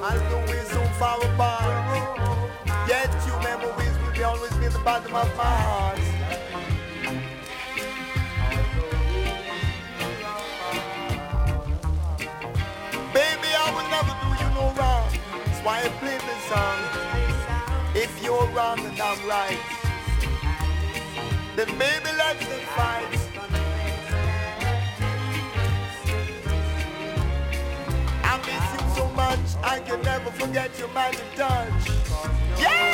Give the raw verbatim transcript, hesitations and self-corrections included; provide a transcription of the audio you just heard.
Although we're so far apart, yet your memories will be always be in the bottom of my heart. Baby, I will never do you no wrong. That's why I play this song. If you're wrong and I'm right, then baby, let's not fight. I miss you so much, I can never forget your magic touch. Yeah!